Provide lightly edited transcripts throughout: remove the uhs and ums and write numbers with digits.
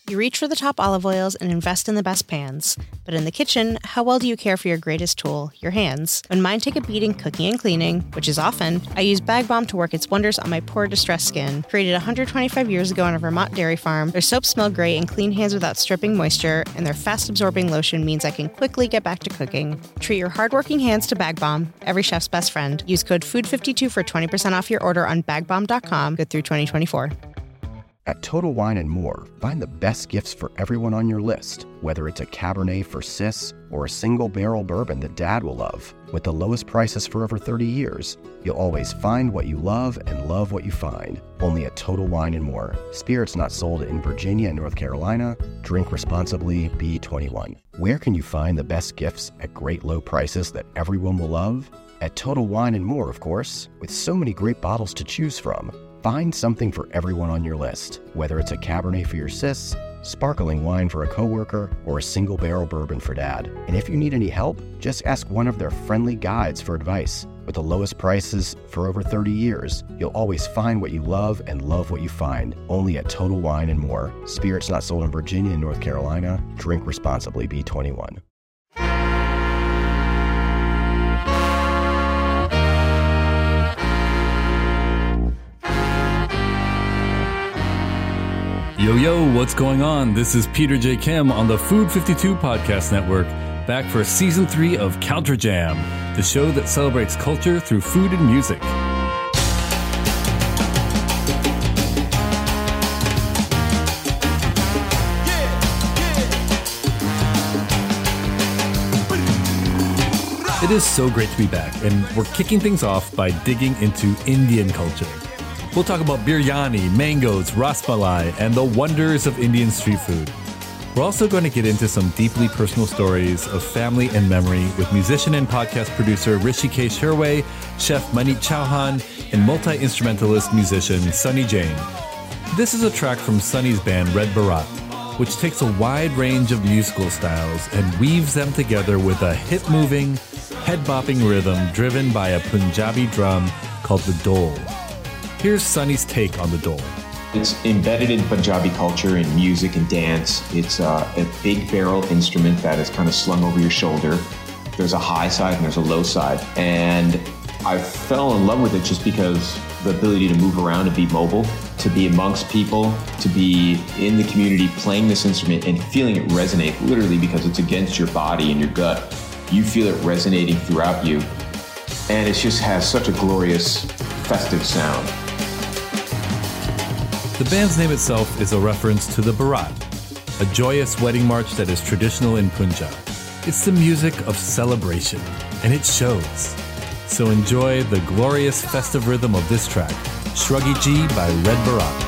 You reach for the top olive oils and invest in the best pans. But in the kitchen, how well do you care for your greatest tool, your hands? When mine take a beating cooking and cleaning, which is often, I use Bag Balm to work its wonders on my poor, distressed skin. Created 125 years ago on a Vermont dairy farm, their soaps smell great and clean hands without stripping moisture, and their fast-absorbing lotion means I can quickly get back to cooking. Treat your hardworking hands to Bag Balm, every chef's best friend. Use code FOOD52 for 20% off your order on bagbalm.com, good through 2024. At Total Wine & More, find the best gifts for everyone on your list, whether it's a Cabernet for sis or a single-barrel bourbon that Dad will love. With the lowest prices for over 30 years, you'll always find what you love and love what you find. Only at Total Wine & More. Spirits not sold in Virginia and North Carolina. Drink responsibly. Be 21. Where can you find the best gifts at great low prices that everyone will love? At Total Wine & More, of course, with so many great bottles to choose from. Find something for everyone on your list, whether it's a Cabernet for your sis, sparkling wine for a coworker, or a single-barrel bourbon for Dad. And if you need any help, just ask one of their friendly guides for advice. With the lowest prices for over 30 years, you'll always find what you love and love what you find. Only at Total Wine & More. Spirits not sold in Virginia and North Carolina. Drink responsibly. Be 21. Yo, what's going on? This is Peter J. Kim on the Food 52 Podcast Network, back for Season 3 of Counter Jam, the show that celebrates culture through food and music. It is so great to be back, and we're kicking things off by digging into Indian culture. We'll talk about biryani, mangoes, ras malai, and the wonders of Indian street food. We're also going to get into some deeply personal stories of family and memory with musician and podcast producer Rishikesh Hirway, chef Manit Chauhan, and multi-instrumentalist musician Sunny Jain. This is a track from Sunny's band Red Baraat, which takes a wide range of musical styles and weaves them together with a hip-moving, head-bopping rhythm driven by a Punjabi drum called the dole. Here's Sunny's take on the dole. It's embedded in Punjabi culture, in music and dance. It's a big barrel instrument that is kind of slung over your shoulder. There's a high side and there's a low side. And I fell in love with it just because the ability to move around and be mobile, to be amongst people, to be in the community playing this instrument and feeling it resonate, literally because it's against your body and your gut. You feel it resonating throughout you. And it just has such a glorious, festive sound. The band's name itself is a reference to the Baraat, a joyous wedding march that is traditional in Punjab. It's the music of celebration, and it shows. So enjoy the glorious festive rhythm of this track, Shruggy G by Red Baraat.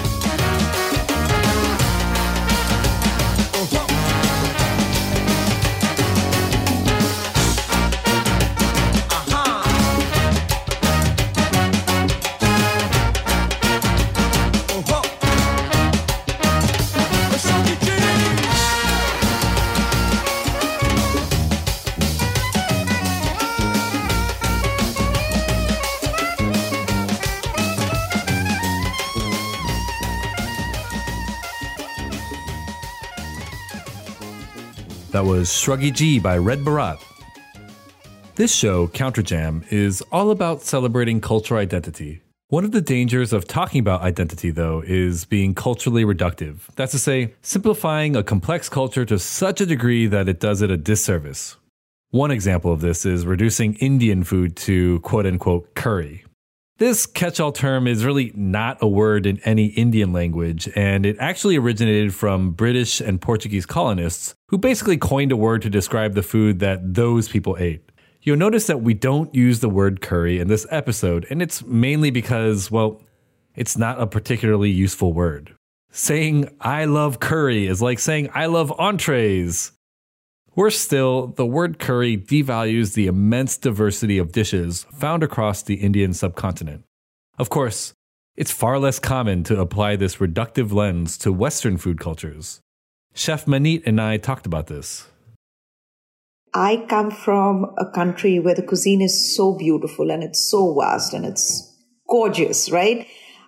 That was Shruggy G by Red Baraat. This show, Counter Jam, is all about celebrating cultural identity. One of the dangers of talking about identity, though, is being culturally reductive. That's to say, simplifying a complex culture to such a degree that it does it a disservice. One example of this is reducing Indian food to quote-unquote curry. This catch-all term is really not a word in any Indian language, and it actually originated from British and Portuguese colonists who basically coined a word to describe the food that those people ate. You'll notice that we don't use the word curry in this episode, and it's mainly because, well, it's not a particularly useful word. Saying I love curry is like saying I love entrees. Worse still, the word curry devalues the immense diversity of dishes found across the Indian subcontinent. Of course, it's far less common to apply this reductive lens to Western food cultures. Chef Manit and I talked about this. I come from a country where the cuisine is so beautiful and it's so vast and it's gorgeous, right?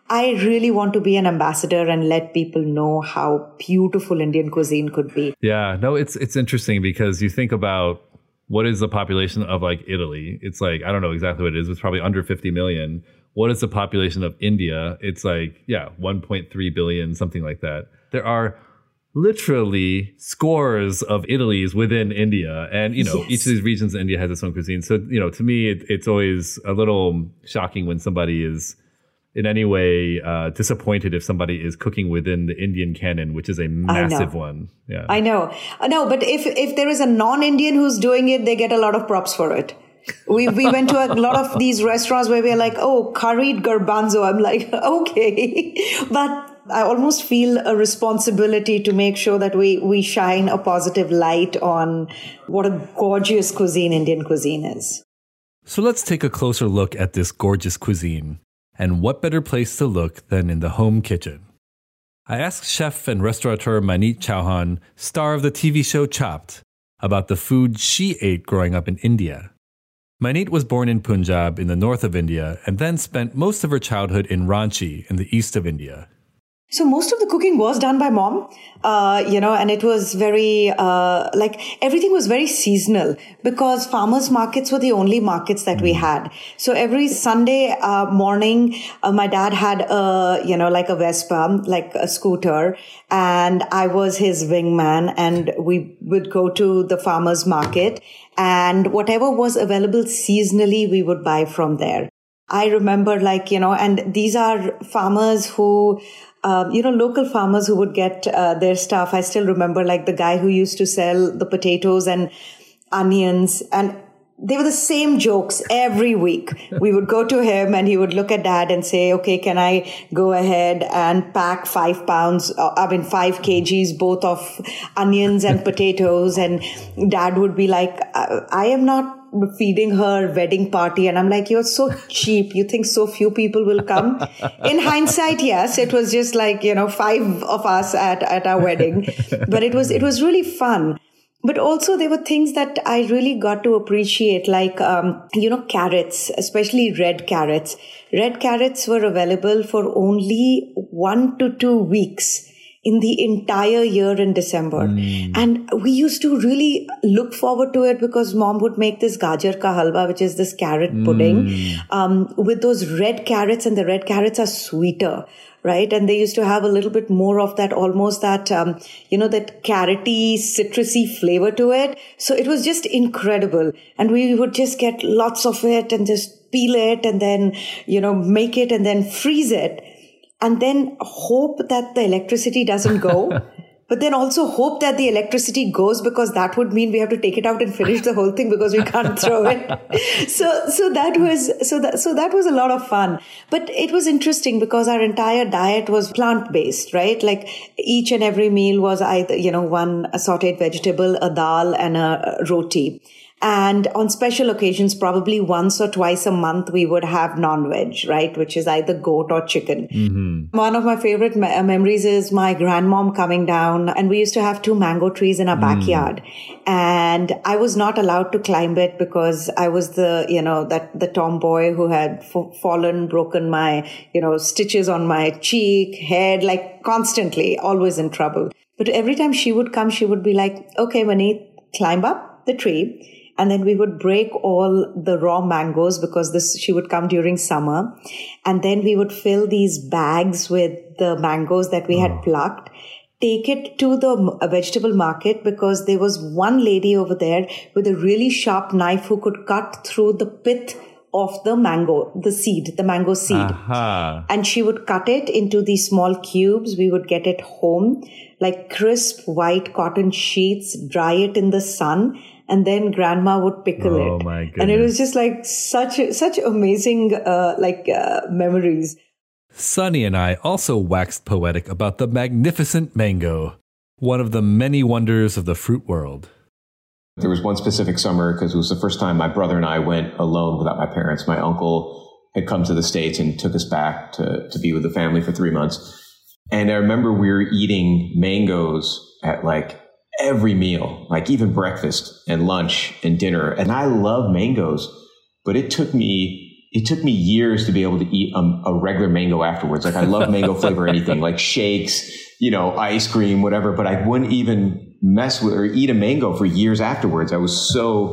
I really want to be an ambassador and let people know how beautiful Indian cuisine could be. Yeah, no, it's interesting because you think about what is the population of like Italy? It's like, I don't know exactly what it is. It's probably under 50 million. What is the population of India? It's like, 1.3 billion, something like that. There are literally scores of Italies within India. And, each of these regions in India has its own cuisine. So, to me, it's always a little shocking when somebody is in any way disappointed if somebody is cooking within the Indian canon, which is a massive one. Yeah, I know. No, but if there is a non-Indian who's doing it, they get a lot of props for it. We went to a lot of these restaurants where we're like, oh, curried garbanzo. I'm like, okay. But I almost feel a responsibility to make sure that we shine a positive light on what a gorgeous cuisine Indian cuisine is. So let's take a closer look at this gorgeous cuisine. And what better place to look than in the home kitchen? I asked chef and restaurateur Maneet Chauhan, star of the TV show Chopped, about the food she ate growing up in India. Maneet was born in Punjab in the north of India and then spent most of her childhood in Ranchi in the east of India. So most of the cooking was done by mom, and it was very, everything was very seasonal because farmers markets were the only markets that we had. So every Sunday morning, my dad had a Vespa, like a scooter, and I was his wingman, and we would go to the farmers market, and whatever was available seasonally, we would buy from there. I remember and these are farmers who, local farmers who would get their stuff. I still remember the guy who used to sell the potatoes and onions, and they were the same jokes every week. We would go to him and he would look at dad and say, okay, can I go ahead and pack 5 kgs both of onions and potatoes? And dad would be like, I am not feeding her wedding party. And I'm like, you're so cheap. You think so few people will come? In hindsight, yes, it was just 5 of us at our wedding, but it was really fun. But also there were things that I really got to appreciate, carrots, especially red carrots. Red carrots were available for only 1 to 2 weeks in the entire year in December. And we used to really look forward to it because mom would make this gajar ka halwa, which is this carrot pudding, with those red carrots, and the red carrots are sweeter, right? And they used to have a little bit more of that, almost that, that carroty, citrusy flavor to it. So it was just incredible. And we would just get lots of it and just peel it and then, make it and then freeze it. And then hope that the electricity doesn't go, but then also hope that the electricity goes, because that would mean we have to take it out and finish the whole thing because we can't throw it. So that was a lot of fun. But it was interesting because our entire diet was plant-based, right? Like each and every meal was either, one a sauteed vegetable, a dal, and a roti. And on special occasions, probably once or twice a month, we would have non-veg, right? Which is either goat or chicken. Mm-hmm. One of my favorite memories is my grandmom coming down, and we used to have 2 mango trees in our backyard. And I was not allowed to climb it because I was the tomboy who had fallen, broken my, stitches on my cheek, head, constantly, always in trouble. But every time she would come, she would be like, okay, Maneet, climb up the tree. And then we would break all the raw mangoes because she would come during summer. And then we would fill these bags with the mangoes that we had plucked, take it to the vegetable market because there was one lady over there with a really sharp knife who could cut through the pith of the mango seed. Uh-huh. And she would cut it into these small cubes. We would get it home, like crisp white cotton sheets, dry it in the sun. And then grandma would pickle it. Oh my goodness. And it was just such amazing, memories. Sunny and I also waxed poetic about the magnificent mango, one of the many wonders of the fruit world. There was one specific summer because it was the first time my brother and I went alone without my parents. My uncle had come to the States and took us back to be with the family for 3 months. And I remember we were eating mangoes at every meal, even breakfast and lunch and dinner. And I love mangoes, but it took me it took me years to be able to eat a regular mango afterwards. Like I love mango flavor, anything like shakes, ice cream, whatever, but I wouldn't even mess with or eat a mango for years afterwards. I was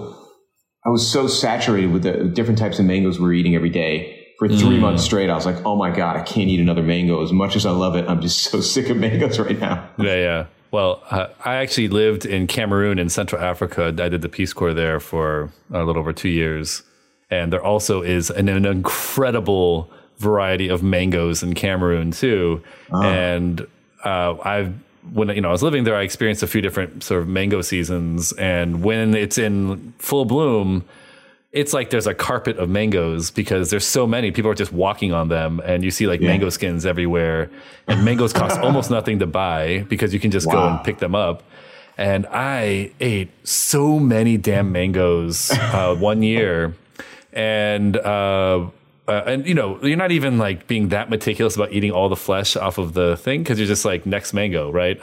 so saturated with the different types of mangoes we were eating every day for 3 months straight. I was like, oh my God, I can't eat another mango. As much as I love it, I'm just so sick of mangoes right now. Yeah. Well, I actually lived in Cameroon in Central Africa. I did the Peace Corps there for a little over 2 years. And there also is an incredible variety of mangoes in Cameroon too. Oh. And when I was living there, I experienced a few different sort of mango seasons. And when it's in full bloom, it's like there's a carpet of mangoes because there's so many. People are just walking on them, and you see mango skins everywhere. And mangoes cost almost nothing to buy because you can just go and pick them up. And I ate so many damn mangoes 1 year. And you're not even like being that meticulous about eating all the flesh off of the thing because you're just like next mango, right?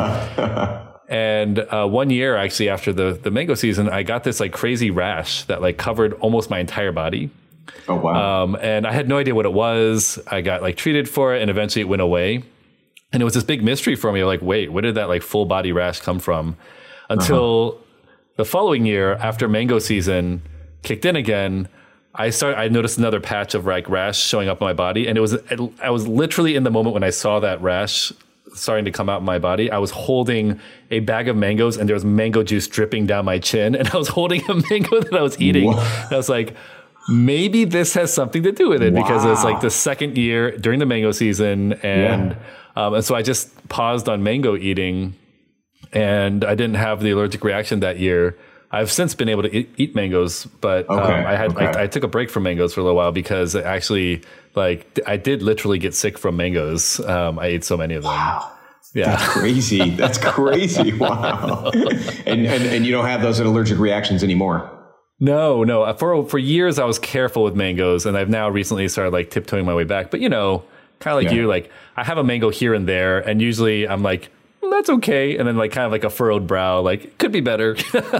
And 1 year actually after the mango season, I got this like crazy rash that like covered almost my entire body. Oh wow! And I had no idea what it was. I got like treated for it, and eventually it went away. And it was this big mystery for me. Like, wait, where did that like full body rash come from? Until the following year, after mango season kicked in again, I noticed another patch of like rash showing up on my body. And I was literally in the moment when I saw that rash starting to come out in my body, I was holding a bag of mangoes and there was mango juice dripping down my chin. And I was holding a mango that I was eating. And I was like, maybe this has something to do with it because it's like the second year during the mango season. And so I just paused on mango eating and I didn't have the allergic reaction that year. I've since been able to eat mangoes, but I took a break from mangoes for a little while because actually, like, I did literally get sick from mangoes. I ate so many of them. Wow. Yeah. That's crazy. That's crazy. Wow. And you don't have those allergic reactions anymore. No. For years, I was careful with mangoes, and I've now recently started like tiptoeing my way back. But, kind of like you, like I have a mango here and there, and usually I'm like, that's okay. And then like kind of like a furrowed brow, like could be better.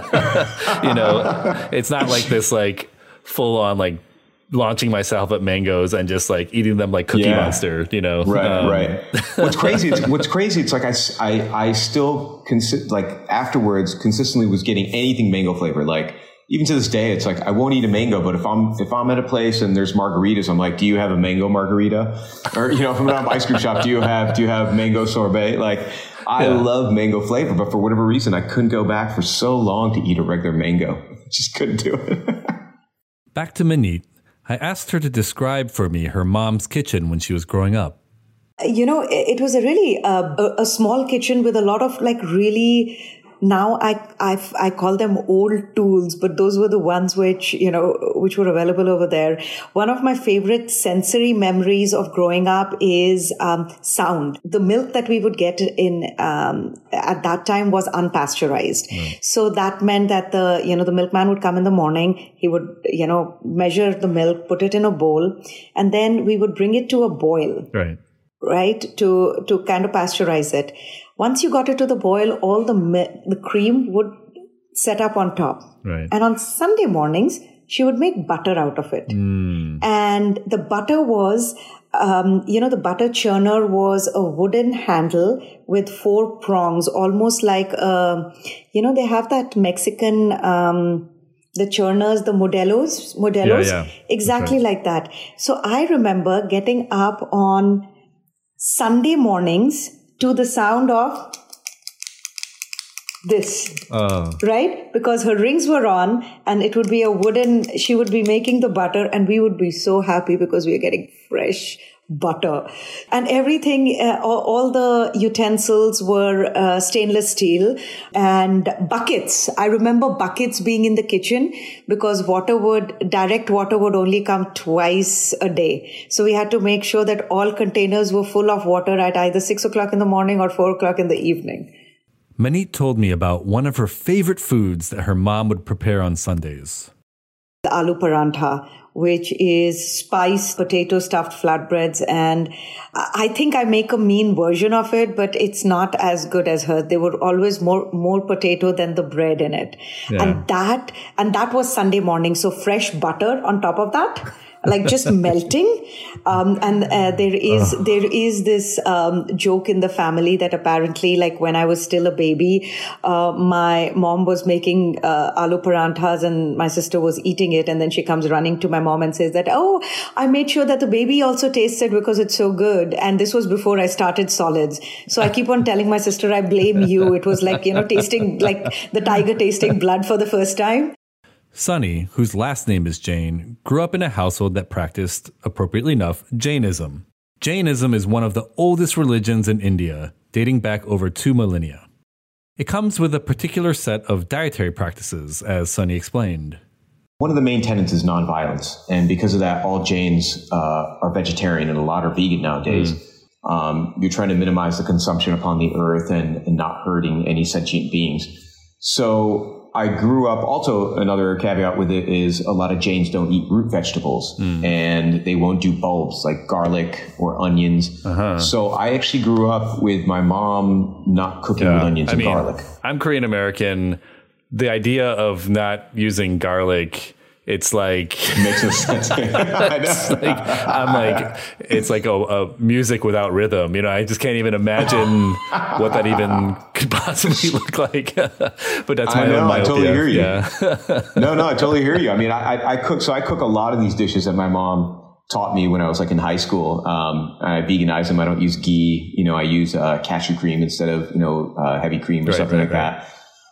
It's not like this like full on like launching myself at mangoes and just like eating them like Cookie Monster, Right. What's crazy? It's like I still like afterwards consistently was getting anything mango flavor. Like even to this day, it's like I won't eat a mango, but if I'm at a place and there's margaritas, I'm like, do you have a mango margarita? Or if I'm at an ice cream shop, do you have mango sorbet? Like I love mango flavor, but for whatever reason, I couldn't go back for so long to eat a regular mango. Just couldn't do it. Back to Manit. I asked her to describe for me her mom's kitchen when she was growing up. It was a really a small kitchen with a lot of like really. Now I call them old tools, but those were the ones which were available over there. One of my favorite sensory memories of growing up is sound. The milk that we would get in at that time was unpasteurized. So that meant that the milkman would come in the morning. He would, measure the milk, put it in a bowl, and then we would bring it to a boil. Right, to kind of pasteurize it. Once you got it to the boil, all the cream would set up on top. Right. And on Sunday mornings, she would make butter out of it. And the butter was, the butter churner was a wooden handle with 4 prongs, almost like, they have that Mexican, the churners, the Modelos, exactly like that. So I remember getting up on Sunday mornings to the sound of this, right? Because her rings were on and it would be she would be making the butter and we would be so happy because we were getting fresh butter. And everything, all the utensils were stainless steel and buckets. I remember buckets being in the kitchen because direct water would only come twice a day. So we had to make sure that all containers were full of water at either 6 o'clock in the morning or 4 o'clock in the evening. Manit told me about one of her favorite foods that her mom would prepare on Sundays. The aloo parantha which is spiced potato stuffed flatbreads. And I think I make a mean version of it, but it's not as good as hers. There were always more potato than the bread in it. Yeah. And that was Sunday morning. So fresh butter on top of that. Like just melting. There is this joke in the family that apparently, like when I was still a baby, my mom was making aloo paranthas and my sister was eating it. And then she comes running to my mom and says that, oh, I made sure that the baby also tastes it because it's so good. And this was before I started solids. So I keep on telling my sister, I blame you. It was like, tasting like the tiger tasting blood for the first time. Sunny, whose last name is Jain, grew up in a household that practiced, appropriately enough, Jainism. Jainism is one of the oldest religions in India, dating back over 2 millennia. It comes with a particular set of dietary practices, as Sunny explained. One of the main tenets is nonviolence, and because of that, all Jains are vegetarian and a lot are vegan nowadays. You're trying to minimize the consumption upon the earth and not hurting any sentient beings. So I grew up, also another caveat with it is a lot of Jains don't eat root vegetables and they won't do bulbs like garlic or onions. So I actually grew up with my mom not cooking with onions and garlic. I'm Korean American. The idea of not using garlic, it's like makes no sense. It's like a music without rhythm. I just can't even imagine what that even could possibly look like. But that's my own myopia. I totally hear you. Yeah. No, I totally hear you. I mean, I cook. So I cook a lot of these dishes that my mom taught me when I was like in high school. I veganize them. I don't use ghee. I use cashew cream instead of heavy cream or something like that.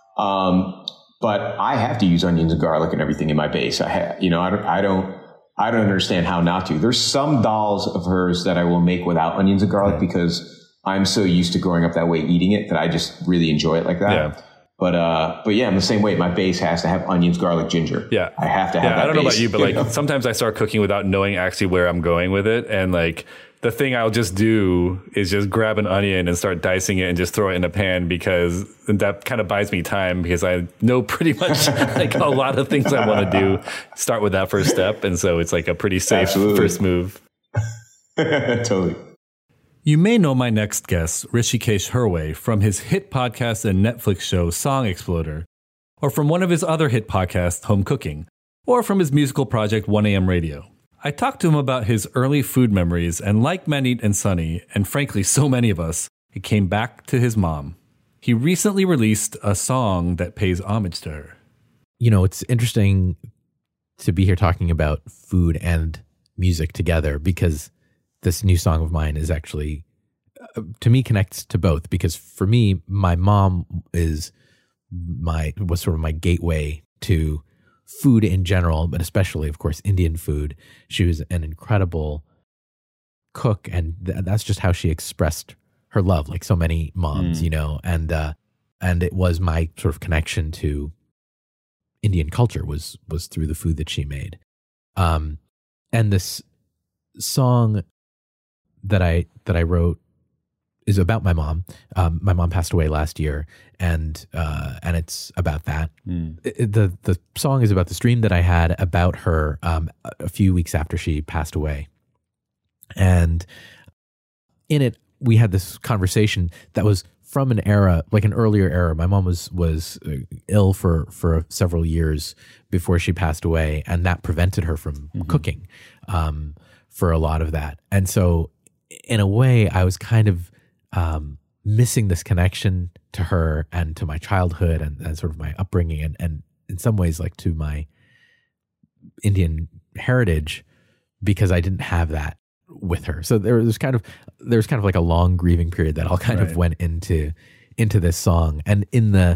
But I have to use onions and garlic and everything in my base. I don't understand how not to. There's some dals of hers that I will make without onions and garlic because I'm so used to growing up that way, eating it, that I just really enjoy it like that. Yeah. But yeah, in the same way, my base has to have onions, garlic, ginger. Yeah. I have to have that. I don't know base, about you, but sometimes I start cooking without knowing actually where I'm going with it. And the thing I'll just do is just grab an onion and start dicing it and just throw it in a pan because that kind of buys me time because I know pretty much a lot of things I want to do start with that first step. And so it's like a pretty safe first move. Totally. You may know my next guest, Hrishikesh Hirway, from his hit podcast and Netflix show Song Exploder, or from one of his other hit podcasts, Home Cooking, or from his musical project 1AM Radio. I talked to him about his early food memories, and like Manit and Sunny, and frankly so many of us, it came back to his mom. He recently released a song that pays homage to her. It's interesting to be here talking about food and music together because this new song of mine is actually, to me, connects to both. Because for me, my mom was sort of my gateway to food in general, but especially, of course, Indian food. She was an incredible cook, and that's just how she expressed her love, like so many moms, and it was my sort of connection to Indian culture was through the food that she made. And this song that I wrote is about my mom. My mom passed away last year, and it's about that. The song is about this dream that I had about her a few weeks after she passed away, and in it we had this conversation that was from an era, like an earlier era. My mom was ill for several years before she passed away, and that prevented her from cooking for a lot of that. And so, in a way, I was kind of missing this connection to her and to my childhood and sort of my upbringing and in some ways like to my Indian heritage because I didn't have that with her. So there's kind of like a long grieving period that all kind of went into this song. And in the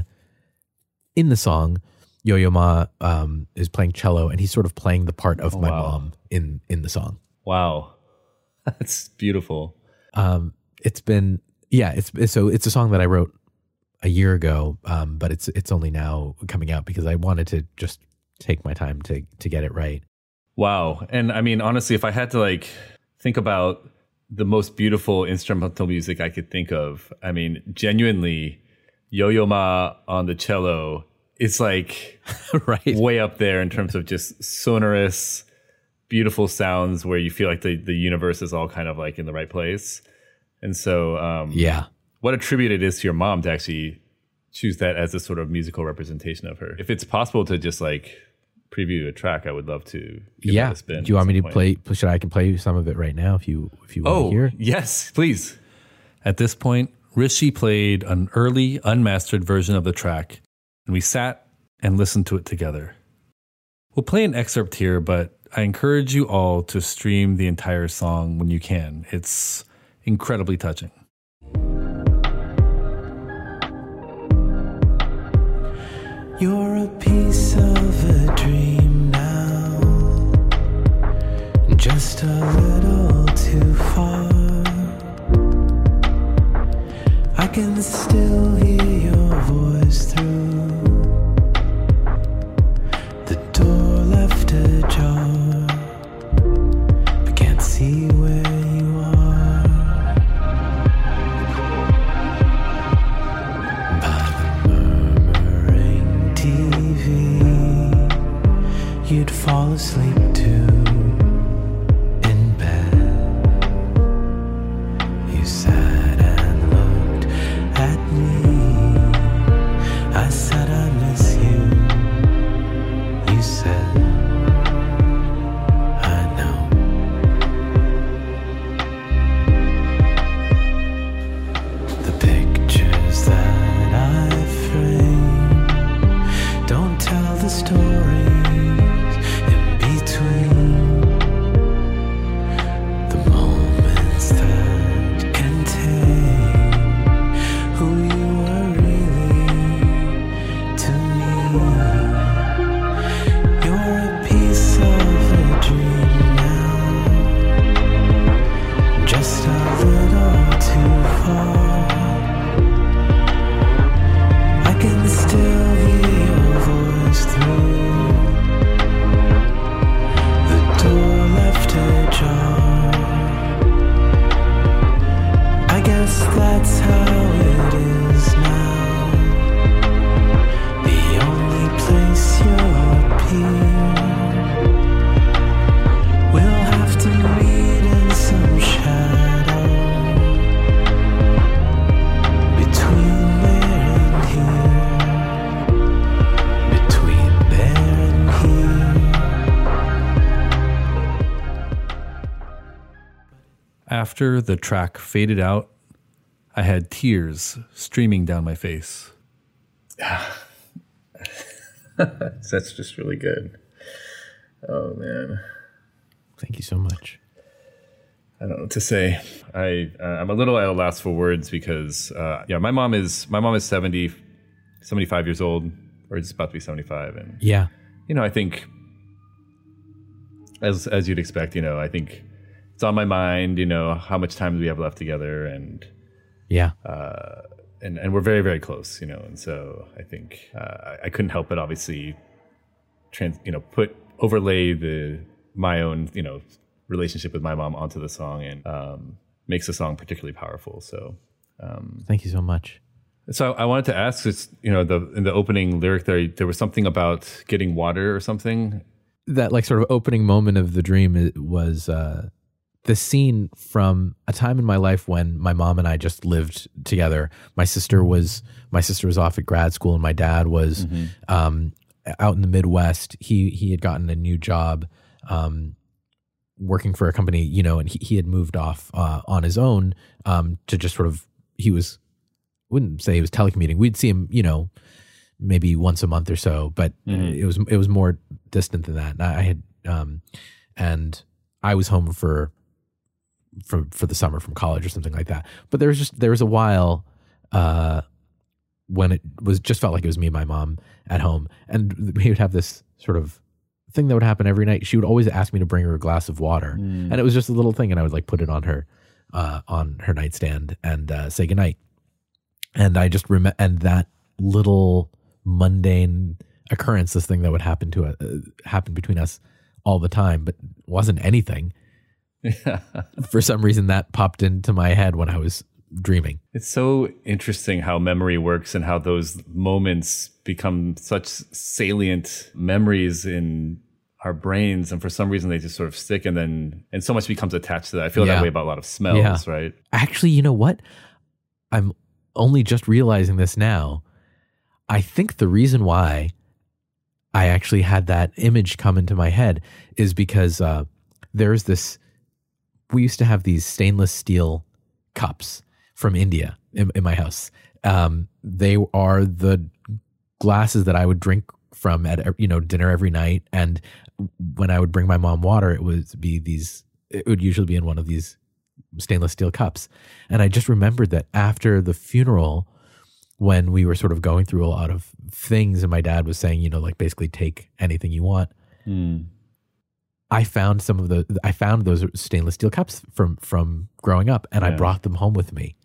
song, Yo-Yo Ma is playing cello, and he's sort of playing the part of my mom in the song. Wow. That's beautiful. It's a song that I wrote a year ago, but it's only now coming out because I wanted to just take my time to get it right. Wow. And I mean, honestly, if I had to think about the most beautiful instrumental music I could think of, I mean, genuinely, Yo-Yo Ma on the cello, it's way up there in terms of just sonorous, beautiful sounds where you feel like the universe is all kind of like in the right place. And so, what a tribute it is to your mom to actually choose that as a sort of musical representation of her. If it's possible to just like preview a track, I would love to give that a spin. Do you want me to play? I can play some of it right now if you want to hear. Yes, please. At this point, Rishi played an early unmastered version of the track, and we sat and listened to it together. We'll play an excerpt here, but I encourage you all to stream the entire song when you can. It's incredibly touching. You're a piece of a dream now, just a little too far. I can still hear your voice through the door left ajar, but can't see where you are. By the murmuring TV, you'd fall asleep too in bed. You sat and looked at me. I said I miss you. You said I know. The pictures that I frame don't tell the stories in between. The moments that contain who you were really to me. You're a piece of a dream now, just a little too far. I can still hear your voice through the door left ajar. I guess that's how it is now. The only place you'll appear. We'll have to meet in some shadow between there and here. Between there and here. After the track faded out, I had tears streaming down my face. That's just really good. Oh, man. Thank you so much. I don't know what to say. I'm a little at a loss for words because, my mom is 75 years old, or just about to be 75. And, Yeah. I think, as you'd expect, I think it's on my mind, how much time do we have left together, and Yeah. and we're very, very close, and so I think I couldn't help but obviously overlay my own, relationship with my mom onto the song, and makes the song particularly powerful. So Thank you so much. So I wanted to ask, in the opening lyric there was something about getting water or something. That like sort of opening moment of the dream was the scene from a time in my life when my mom and I just lived together. My sister was off at grad school, and my dad was out in the Midwest. He had gotten a new job working for a company, and he had moved off on his own to just sort of, wouldn't say he was telecommuting. We'd see him, maybe once a month or so, but it was more distant than that. And I had and I was home for the summer from college or something like that. But there was a while when it just felt like it was me and my mom at home, and we would have this sort of thing that would happen every night. She would always ask me to bring her a glass of water, and it was just a little thing, and I would like put it on her nightstand and say goodnight. And I just and that little mundane occurrence, this thing that would happen between us all the time, but wasn't anything. Yeah. For some reason, that popped into my head when I was dreaming. It's so interesting how memory works and how those moments become such salient memories in our brains, and for some reason they just sort of stick, and so much becomes attached to that. I feel that way about a lot of smells, right? Actually, you know what? I'm only just realizing this now. I think the reason why I actually had that image come into my head is because there's this, we used to have these stainless steel cups from India in my house. They are the glasses that I would drink from at dinner every night, and when I would bring my mom water, it would usually be in one of these stainless steel cups. And I just remembered that after the funeral, when we were sort of going through a lot of things, and my dad was saying, like basically take anything you want. I found those stainless steel cups from growing up, and I brought them home with me.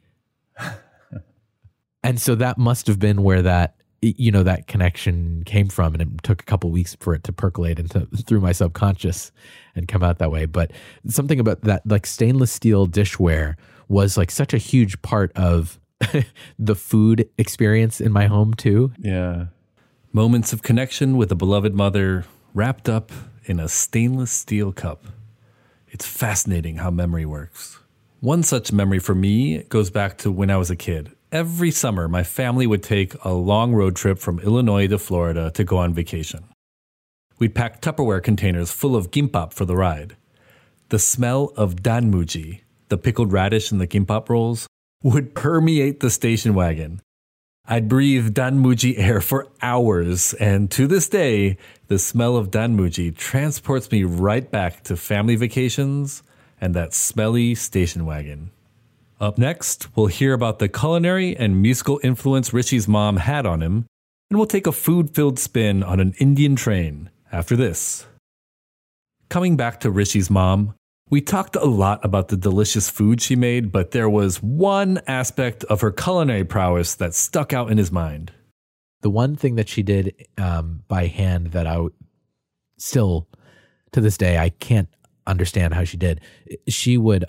And so that must have been where that connection came from, and it took a couple of weeks for it to percolate through my subconscious and come out that way. But something about that, like stainless steel dishware, was like such a huge part of the food experience in my home too. Yeah. Moments of connection with a beloved mother wrapped up in a stainless steel cup. It's fascinating how memory works. One such memory for me goes back to when I was a kid. Every summer, my family would take a long road trip from Illinois to Florida to go on vacation. We'd pack Tupperware containers full of gimbap for the ride. The smell of danmuji, the pickled radish in the gimbap rolls, would permeate the station wagon. I'd breathe danmuji air for hours, and to this day, the smell of danmuji transports me right back to family vacations and that smelly station wagon. Up next, we'll hear about the culinary and musical influence Rishi's mom had on him, and we'll take a food-filled spin on an Indian train after this. Coming back to Rishi's mom, we talked a lot about the delicious food she made, but there was one aspect of her culinary prowess that stuck out in his mind. The one thing that she did by hand that I still, to this day, I can't understand how she did. She would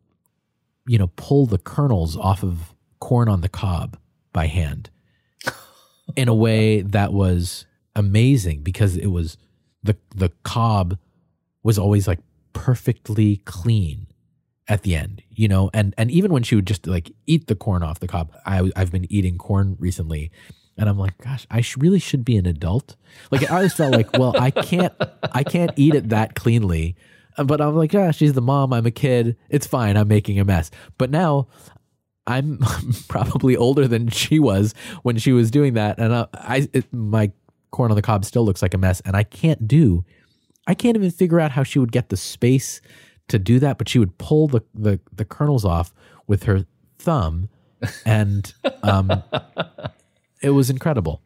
pull the kernels off of corn on the cob by hand in a way that was amazing, because it was the cob was always like perfectly clean at the end, and even when she would just like eat the corn off the cob. I've been eating corn recently, and I'm like, gosh, I really should be an adult. Like, I always felt like, well, I can't eat it that cleanly. But I'm like, she's the mom. I'm a kid. It's fine. I'm making a mess. But now I'm probably older than she was when she was doing that. And my corn on the cob still looks like a mess. And I can't even figure out how she would get the space to do that. But she would pull the kernels off with her thumb. And it was incredible.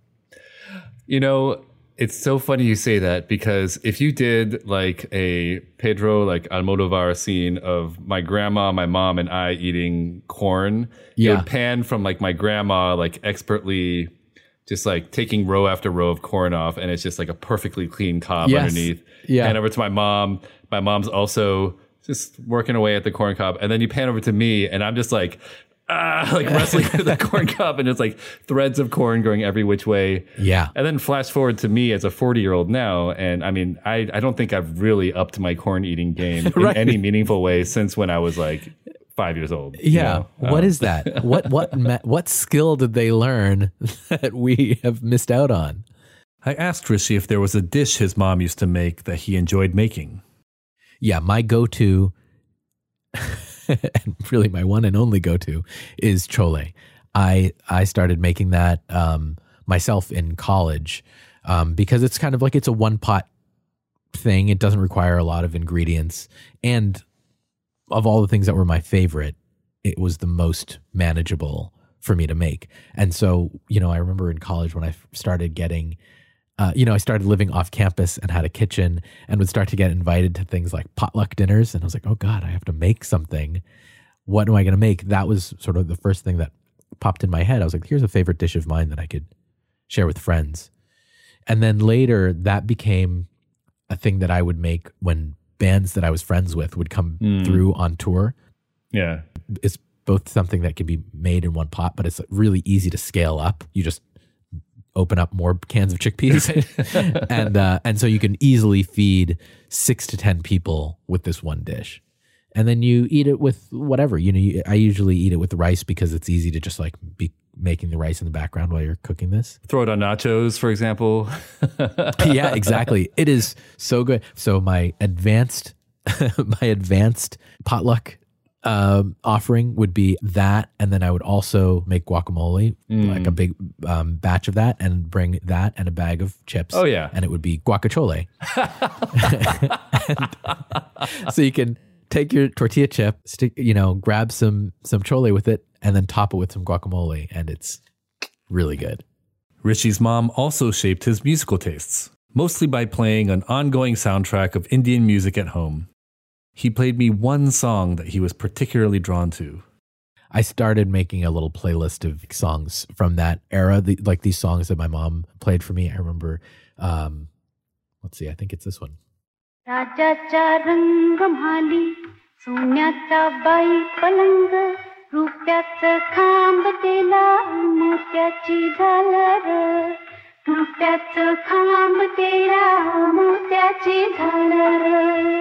It's so funny you say that, because if you did like a Pedro Almodovar scene of my grandma, my mom, and I eating corn, you would pan from like my grandma like expertly just like taking row after row of corn off, and it's just like a perfectly clean cob underneath. Yeah. Pan over to my mom. My mom's also just working away at the corn cob, and then you pan over to me, and I'm just like wrestling with the corn cob, and it's like threads of corn going every which way. Yeah. And then flash forward to me as a 40-year-old now, and I mean, I don't think I've really upped my corn eating game in any meaningful way since when I was like 5 years old. Yeah. What is that? What skill did they learn that we have missed out on? I asked Rishi if there was a dish his mom used to make that he enjoyed making. Yeah, my go-to and really my one and only go-to is chole. I started making that myself in college because it's kind of like it's a one-pot thing. It doesn't require a lot of ingredients. And of all the things that were my favorite, it was the most manageable for me to make. And so, I remember in college when I started getting I started living off campus and had a kitchen and would start to get invited to things like potluck dinners. And I was like, oh God, I have to make something. What am I going to make? That was sort of the first thing that popped in my head. I was like, here's a favorite dish of mine that I could share with friends. And then later that became a thing that I would make when bands that I was friends with would come through on tour. Yeah. It's both something that can be made in one pot, but it's really easy to scale up. You just open up more cans of chickpeas. And so you can easily feed 6 to 10 people with this one dish. And then you eat it with whatever. I usually eat it with rice because it's easy to just like be making the rice in the background while you're cooking this. Throw it on nachos, for example. Yeah, exactly. It is so good. So my advanced potluck offering would be that, and then I would also make guacamole, like a big batch of that, and bring that and a bag of chips. Oh yeah, and it would be guacachole. So you can take your tortilla chip, grab some chole with it, and then top it with some guacamole, and it's really good. Rishi's mom also shaped his musical tastes, mostly by playing an ongoing soundtrack of Indian music at home. He played me one song that he was particularly drawn to. I started making a little playlist of songs from that era, like these songs that my mom played for me. I remember, let's see, I think it's this one. राजाचा रंग म्हाली सोन्याचा by पलंग रुपयाचं खांब देला मोत्याची झालर रुपयाचं खांब देला मोत्याची झालर.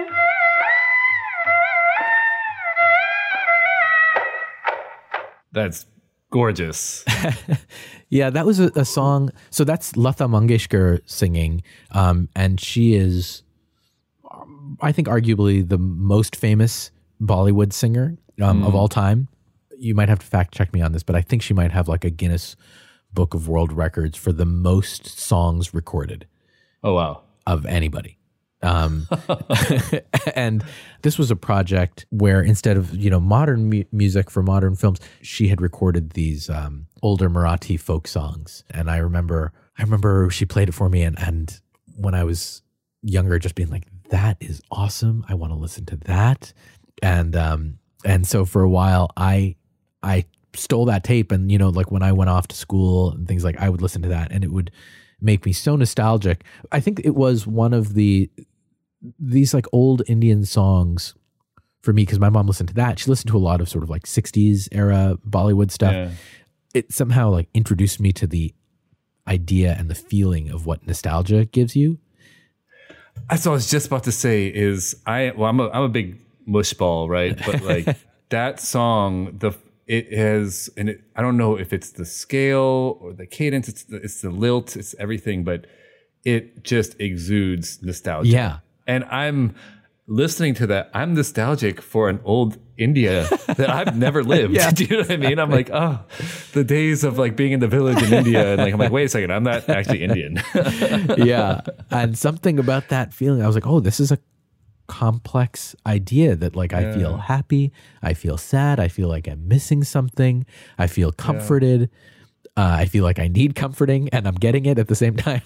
That's gorgeous. Yeah, that was a song. So that's Lata Mangeshkar singing. And she is, I think, arguably the most famous Bollywood singer of all time. You might have to fact check me on this, but I think she might have like a Guinness Book of World Records for the most songs recorded. Oh, wow. Of anybody. And this was a project where instead of, modern music for modern films, she had recorded these older Marathi folk songs. And I remember she played it for me. And when I was younger, just being like, that is awesome. I want to listen to that. And so for a while, I stole that tape, and, like when I went off to school and things, like I would listen to that, and it would make me so nostalgic. I think it was one of these like old Indian songs for me, because my mom listened to that. She listened to a lot of sort of like 60s era Bollywood stuff. Yeah. It somehow like introduced me to the idea and the feeling of what nostalgia gives you. That's what I was just about to say I'm a big mushball, right? But like that song, I don't know if it's the scale or the cadence, it's the lilt, it's everything, but it just exudes nostalgia. Yeah. And I'm listening to that. I'm nostalgic for an old India that I've never lived. Yeah. Do you know what I mean? I'm like, oh, the days of like being in the village in India. And like, I'm like, wait a second, I'm not actually Indian. Yeah. And something about that feeling, I was like, oh, this is a complex idea that like I feel happy, I feel sad, I feel like I'm missing something, I feel comforted. I feel like I need comforting, and I'm getting it at the same time.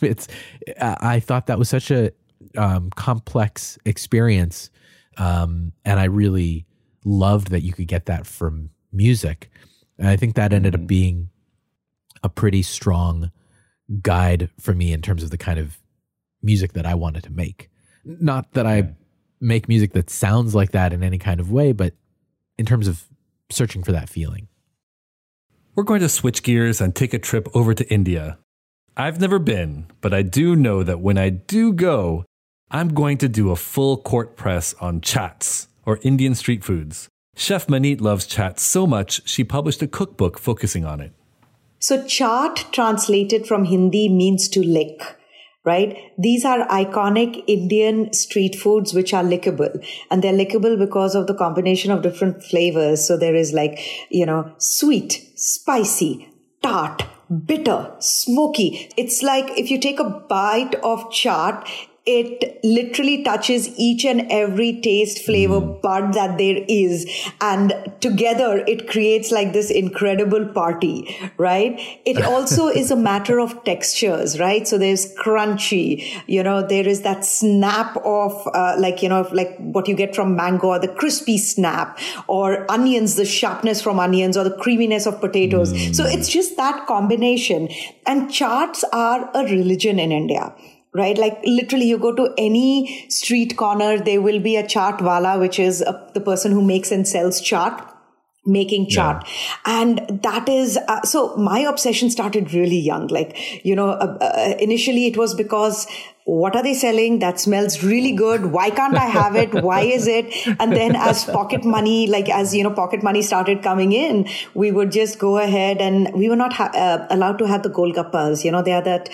I thought that was such a complex experience, and I really loved that you could get that from music. And I think that ended up being a pretty strong guide for me in terms of the kind of music that I wanted to make. Not that I make music that sounds like that in any kind of way, but in terms of searching for that feeling. We're going to switch gears and take a trip over to India. I've never been, but I do know that when I do go, I'm going to do a full court press on chaats, or Indian street foods. Chef Maneet loves chaats so much, she published a cookbook focusing on it. So chaat translated from Hindi means to lick, right? These are iconic Indian street foods which are lickable, and they're lickable because of the combination of different flavors. So there is like, sweet, spicy, tart, bitter, smoky. It's like if you take a bite of chaat, it literally touches each and every taste, flavor bud that there is. And together it creates like this incredible party, right? It also is a matter of textures, right? So there's crunchy, there is that snap of like what you get from mango, or the crispy snap, or onions, the sharpness from onions, or the creaminess of potatoes. So it's just that combination. And chaats are a religion in India. Right? Like literally you go to any street corner, there will be a chaat wala, which is the person who makes and sells chaat. making chaat. And that is, so my obsession started really young. Like, initially it was because what are they selling? That smells really good. Why can't I have it? Why is it? And then as pocket money started coming in, we would just go ahead, and we were not allowed to have the golgappas. They are that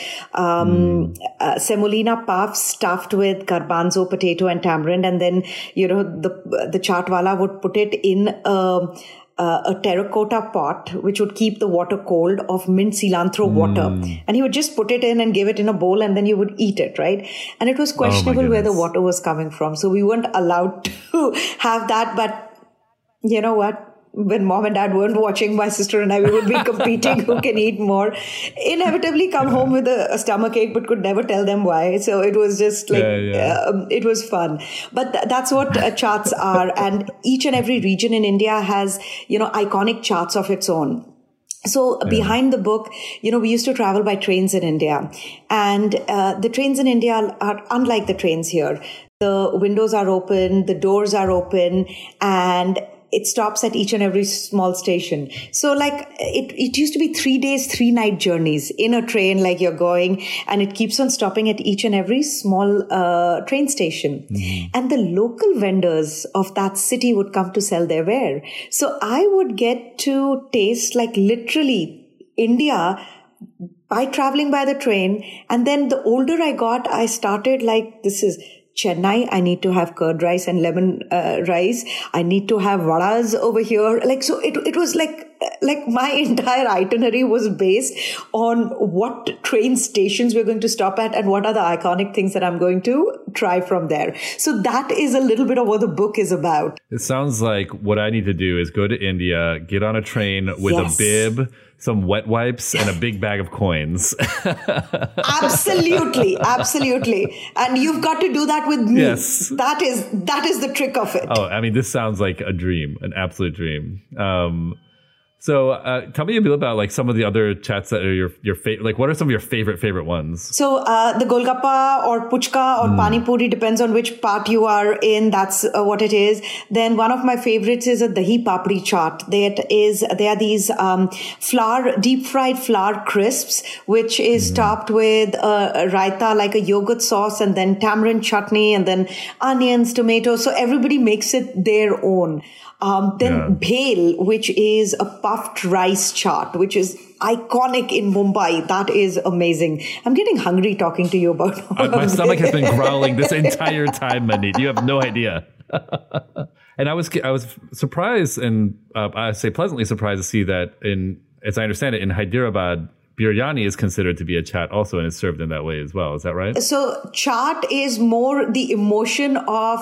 semolina puffs stuffed with garbanzo, potato and tamarind. And then, the chaatwala would put it in a terracotta pot, which would keep the water cold, of mint cilantro water. And he would just put it in and give it in a bowl, and then you would eat it, right? And it was questionable where the water was coming from. So we weren't allowed to have that. But you know what? When mom and dad weren't watching, my sister and I, we would be competing who can eat more. Inevitably come home with a stomachache, but could never tell them why. So it was just like, it was fun. But that's what chaats are. And each and every region in India has, iconic chaats of its own. So behind the book, we used to travel by trains in India. And the trains in India are unlike the trains here. The windows are open, the doors are open, and it stops at each and every small station. So like it used to be 3 days, 3 night journeys in a train, like you're going, and it keeps on stopping at each and every small train station. And the local vendors of that city would come to sell their ware. So I would get to taste like literally India by traveling by the train. And then the older I got, I started like, this is Chennai, I need to have curd rice and lemon rice. I need to have vadas over here. Like, so it was like my entire itinerary was based on what train stations we're going to stop at and what are the iconic things that I'm going to try from there. So that is a little bit of what the book is about. It sounds like what I need to do is go to India, get on a train with a bib, some wet wipes, and a big bag of coins. Absolutely. And you've got to do that with me. Yes. That is the trick of it. Oh, I mean, this sounds like a dream, an absolute dream. So tell me a bit about like some of the other chats that are your favorite. Like, what are some of your favorite ones? So the Golgappa or Puchka or Pani Puri, depends on which part you are in. That's what it is. Then one of my favorites is a Dahi Papri chaat. They are these deep fried flour crisps, which is topped with raita, like a yogurt sauce, and then tamarind chutney, and then onions, tomatoes. So everybody makes it their own. Then bhel, which is a puffed rice chaat, which is iconic in Mumbai. That is amazing. I'm getting hungry talking to you about all my of stomach this. has been growling this entire time, Mandeep. You have no idea. And I was surprised, and I say pleasantly surprised to see that as I understand it, in Hyderabad, biryani is considered to be a chaat also, and is served in that way as well. Is that right? So chaat is more the emotion of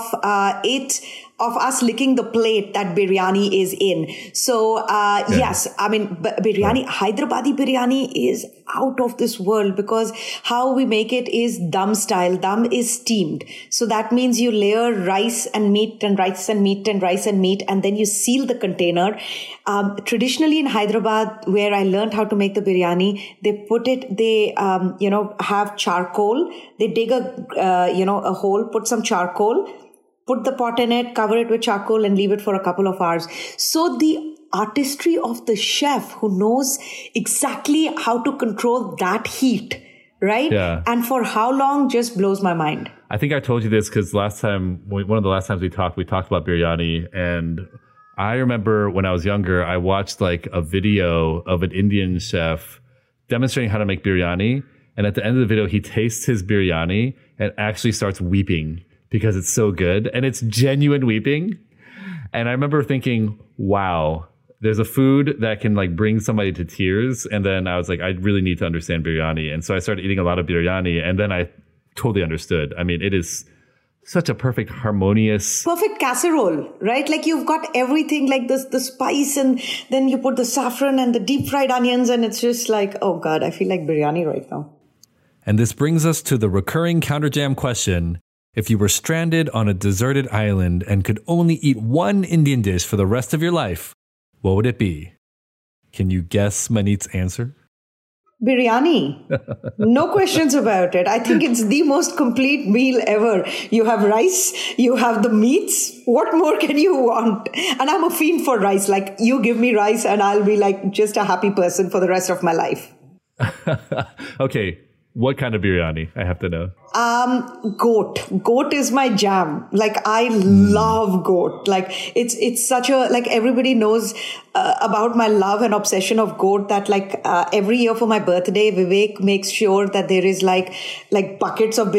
us licking the plate that biryani is in. So, yes, I mean, biryani, Hyderabadi biryani is out of this world, because how we make it is dum style. Dum is steamed. So that means you layer rice and meat and rice and meat and rice and meat, and then you seal the container. Traditionally in Hyderabad, where I learned how to make the biryani, they have charcoal. They dig a hole, put some charcoal, put the pot in it, cover it with charcoal, and leave it for a couple of hours. So the artistry of the chef who knows exactly how to control that heat, right? Yeah. And for how long, just blows my mind. I think I told you this because one of the last times we talked about biryani, and I remember when I was younger, I watched like a video of an Indian chef demonstrating how to make biryani. And at the end of the video, he tastes his biryani and actually starts weeping because it's so good, and it's genuine weeping. And I remember thinking, wow, there's a food that can like bring somebody to tears. And then I was like, I really need to understand biryani. And so I started eating a lot of biryani, and then I totally understood. I mean, it is such a perfect casserole, right? Like you've got everything, like the spice, and then you put the saffron and the deep fried onions, and it's just like, oh God, I feel like biryani right now. And this brings us to the recurring Counter Jam question. If you were stranded on a deserted island and could only eat one Indian dish for the rest of your life, what would it be? Can you guess Maneet's answer? Biryani. No questions about it. I think it's the most complete meal ever. You have rice, you have the meats. What more can you want? And I'm a fiend for rice. Like, you give me rice and I'll be like just a happy person for the rest of my life. Okay. What kind of biryani? I have to know. Goat. Goat is my jam. Like, I love goat. Like, it's such a, like, everybody knows about my love and obsession of goat, that like every year for my birthday, Vivek makes sure that there is like buckets of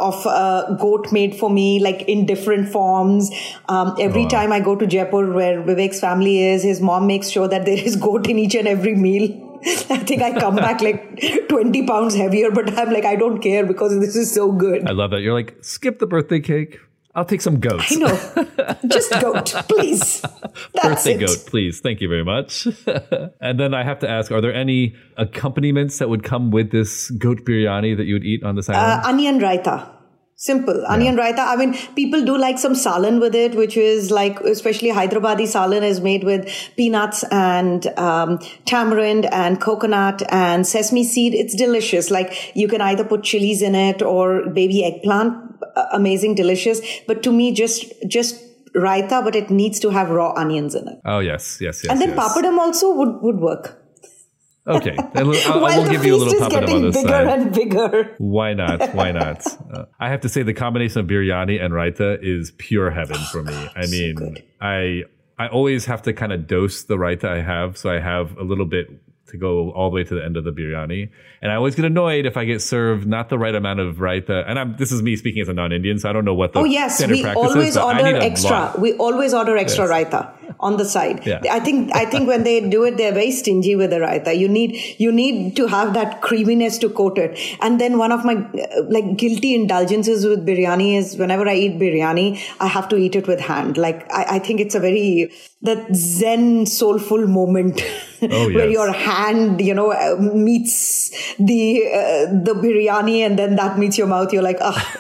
goat made for me, like in different forms. Every time I go to Jaipur, where Vivek's family is, his mom makes sure that there is goat in each and every meal. I think I come back like 20 pounds heavier, but I'm like, I don't care because this is so good. I love that. You're like, skip the birthday cake. I'll take some goats. I know. Just goat, please. That's birthday it. Goat, please. Thank you very much. And then I have to ask, are there any accompaniments that would come with this goat biryani that you would eat on this island? Onion raita. Simple. Onion raita. I mean, people do like some salan with it, which is like, especially Hyderabadi salan is made with peanuts and tamarind and coconut and sesame seed. It's delicious. Like, you can either put chilies in it or baby eggplant. Amazing, delicious. But to me, just raita, but it needs to have raw onions in it. Oh, yes. And then papadam also would work. Okay, I will give you a little papadam on this bigger side. And bigger. Why not? Why not? I have to say the combination of biryani and raita is pure heaven for me. I mean, good. I always have to kind of dose the raita I have, so I have a little bit to go all the way to the end of the biryani. And I always get annoyed if I get served not the right amount of raita. And this is me speaking as a non-Indian, so I don't know what the standard practice is. We always order extra raita on the side. Yeah. I think when they do it, they're very stingy with the raita. You need to have that creaminess to coat it. And then one of my guilty indulgences with biryani is whenever I eat biryani, I have to eat it with hand. Like, I think it's a very that zen soulful moment where your hand, meets the biryani, and then that meets your mouth. You're like,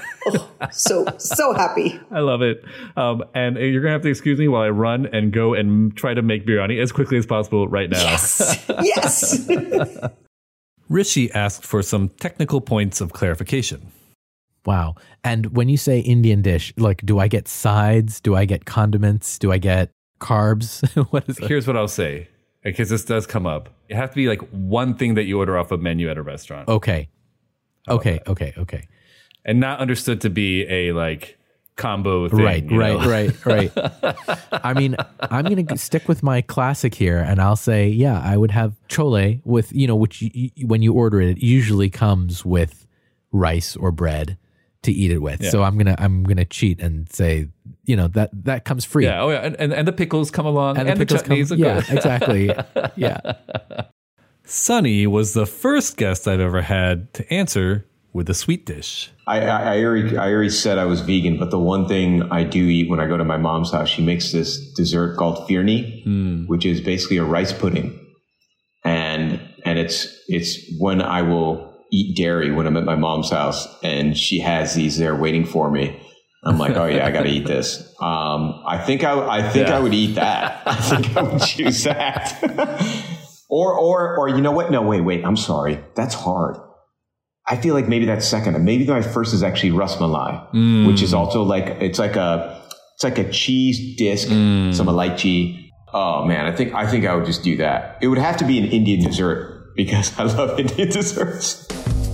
so happy. I love it. And you're going to have to excuse me while I run and go and try to make biryani as quickly as possible right now. Yes. Rishi asked for some technical points of clarification. Wow. And when you say Indian dish, like, do I get sides? Do I get condiments? Do I get carbs? What is it? Here's what I'll say, because this does come up. It has to be like one thing that you order off a menu at a restaurant. Okay. Okay. And not understood to be a like combo thing. Right. I mean, I'm going to stick with my classic here, and I'll say, yeah, I would have chole with, which when you order it usually comes with rice or bread to eat it with. Yeah. So I'm gonna cheat and say, that comes free. Yeah. Oh yeah. And the pickles come along, and the chutneys. Yeah, exactly. Yeah. Sunny was the first guest I've ever had to answer with a sweet dish. I already said I was vegan, but the one thing I do eat when I go to my mom's house, she makes this dessert called firni, which is basically a rice pudding, and it's when I will eat dairy when I'm at my mom's house, and she has these there waiting for me. I'm like, oh yeah, I got to eat this. I think I would eat that. I think I would choose that. or you know what? No, wait. I'm sorry. That's hard. I feel like maybe that's second. Maybe my first is actually ras malai, which is also like it's like a cheese disc, some elaichi. Oh man, I think I would just do that. It would have to be an Indian dessert because I love Indian desserts.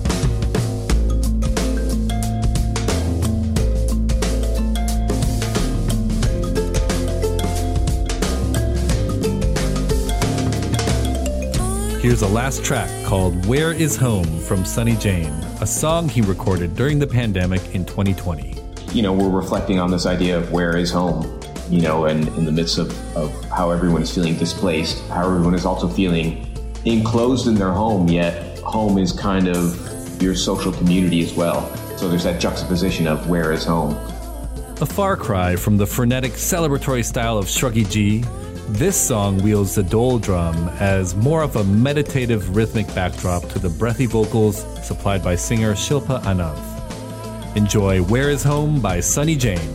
Here's a last track called Where Is Home from Sunny Jain, a song he recorded during the pandemic in 2020. We're reflecting on this idea of where is home, and in the midst of how everyone is feeling displaced, how everyone is also feeling enclosed in their home, yet home is kind of your social community as well. So there's that juxtaposition of where is home. A far cry from the frenetic celebratory style of Shruggy G, this song wields the dole drum as more of a meditative rhythmic backdrop to the breathy vocals supplied by singer Shilpa Anav. Enjoy Where Is Home by Sunny Jain.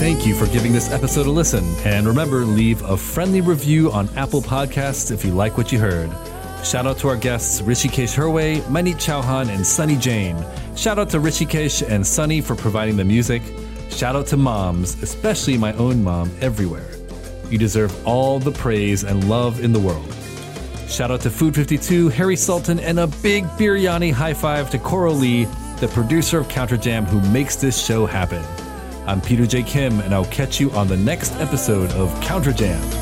Thank you for giving this episode a listen. And remember, leave a friendly review on Apple Podcasts if you like what you heard. Shout out to our guests, Rishikesh Hirway, Manit Chauhan, and Sunny Jain. Shout out to Rishikesh and Sunny for providing the music. Shout out to moms, especially my own mom, everywhere. You deserve all the praise and love in the world. Shout out to Food 52, Harry Sultan, and a big biryani high five to Coral Lee, the producer of Counter Jam, who makes this show happen. I'm Peter J. Kim, and I'll catch you on the next episode of Counter Jam.